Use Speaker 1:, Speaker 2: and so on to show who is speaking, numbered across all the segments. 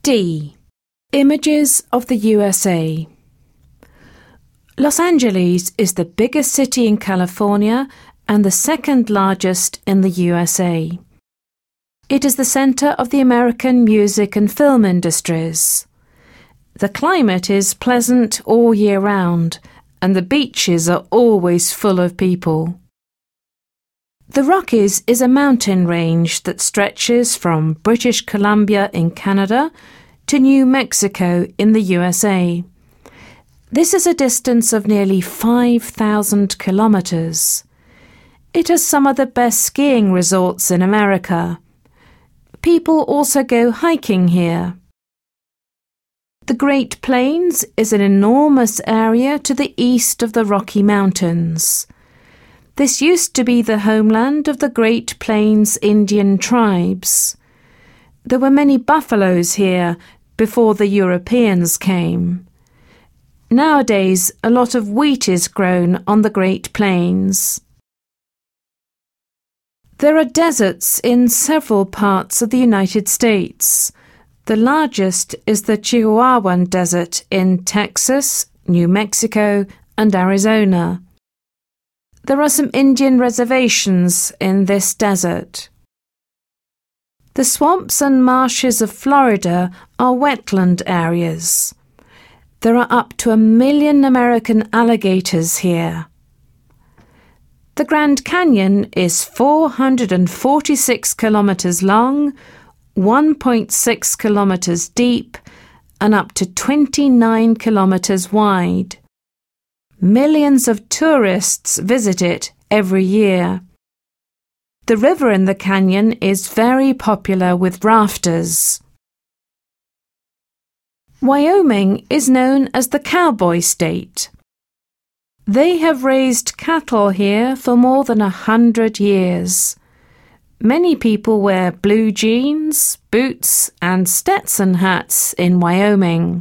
Speaker 1: D. Images of the USA. Los Angeles is the biggest city in California and the second largest in the USA. It is the center of the American music and film industries. The climate is pleasant all year round, and the beaches are always full of people. The Rockies is a mountain range that stretches from British Columbia in Canada to New Mexico in the USA. This is a distance of nearly 5,000 kilometers. It has some of the best skiing resorts in America. People also go hiking here. The Great Plains is an enormous area to the east of the Rocky Mountains. This used to be the homeland of the Great Plains Indian tribes. There were many buffaloes here before the Europeans came. Nowadays, a lot of wheat is grown on the Great Plains. There are deserts in several parts of the United States. The largest is the Chihuahuan Desert in Texas, New Mexico, and Arizona. There are some Indian reservations in this desert. The swamps and marshes of Florida are wetland areas. There are up to 1 million American alligators here. The Grand Canyon is 446 kilometers long, 1.6 kilometers deep, and up to 29 kilometers wide. Millions of tourists visit it every year. The river in the canyon is very popular with rafters. Wyoming is known as the Cowboy State. They have raised cattle here for more than 100 years. Many people wear blue jeans, boots, and Stetson hats in Wyoming.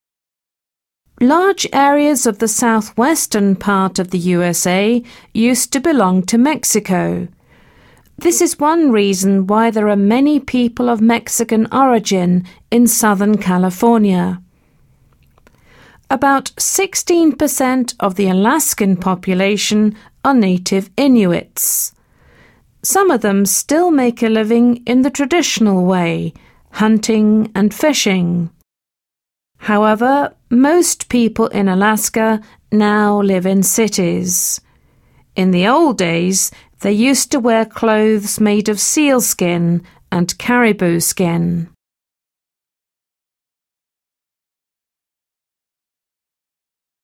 Speaker 1: Large areas of the southwestern part of the USA used to belong to Mexico. This is one reason why there are many people of Mexican origin in Southern California. About 16% of the Alaskan population are native Inuits. Some of them still make a living in the traditional way, hunting and fishing. However, most people in Alaska now live in cities. In the old days, they used to wear clothes made of sealskin and caribou skin.